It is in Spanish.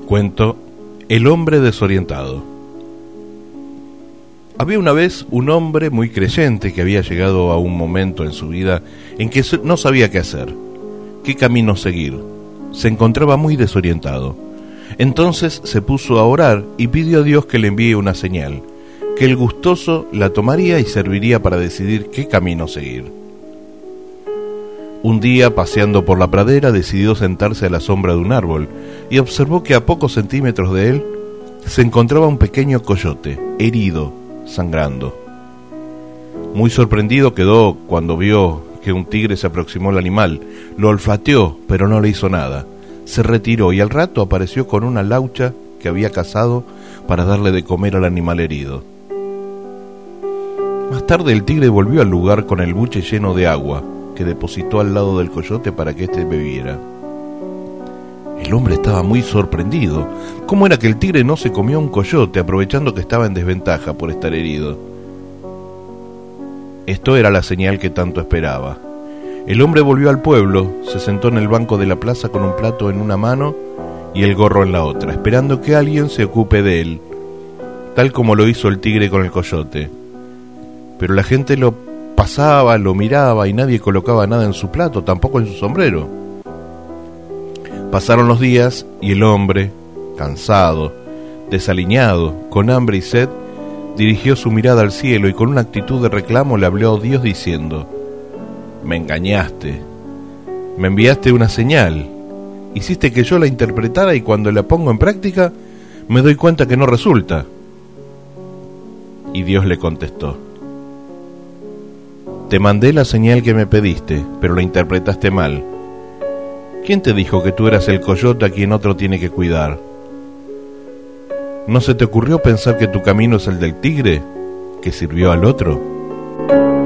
Cuento El hombre desorientado. Había una vez un hombre muy creyente que había llegado a un momento en su vida en que no sabía qué hacer, qué camino seguir. Se encontraba muy desorientado. Entonces se puso a orar y pidió a Dios que le envíe una señal, que el gustoso la tomaría y serviría para decidir qué camino seguir. Un día, paseando por la pradera, decidió sentarse a la sombra de un árbol y observó que a pocos centímetros de él se encontraba un pequeño coyote, herido, sangrando. Muy sorprendido quedó cuando vio que un tigre se aproximó al animal. Lo olfateó, pero no le hizo nada. Se retiró y al rato apareció con una laucha que había cazado para darle de comer al animal herido. Más tarde el tigre volvió al lugar con el buche lleno de agua, que depositó al lado del coyote para que éste bebiera. El hombre estaba muy sorprendido. ¿Cómo era que el tigre no se comió a un coyote, aprovechando que estaba en desventaja por estar herido? Esto era la señal que tanto esperaba. El hombre volvió al pueblo, se sentó en el banco de la plaza con un plato en una mano y el gorro en la otra, esperando que alguien se ocupe de él, tal como lo hizo el tigre con el coyote. Pero la gente lo pasaba, lo miraba y nadie colocaba nada en su plato, tampoco en su sombrero. Pasaron los días y el hombre, cansado, desaliñado, con hambre y sed, dirigió su mirada al cielo y con una actitud de reclamo le habló a Dios diciendo: «Me engañaste, me enviaste una señal, hiciste que yo la interpretara y cuando la pongo en práctica me doy cuenta que no resulta». Y Dios le contestó: «Te mandé la señal que me pediste, pero la interpretaste mal. ¿Quién te dijo que tú eras el coyote a quien otro tiene que cuidar? ¿No se te ocurrió pensar que tu camino es el del tigre, que sirvió al otro?»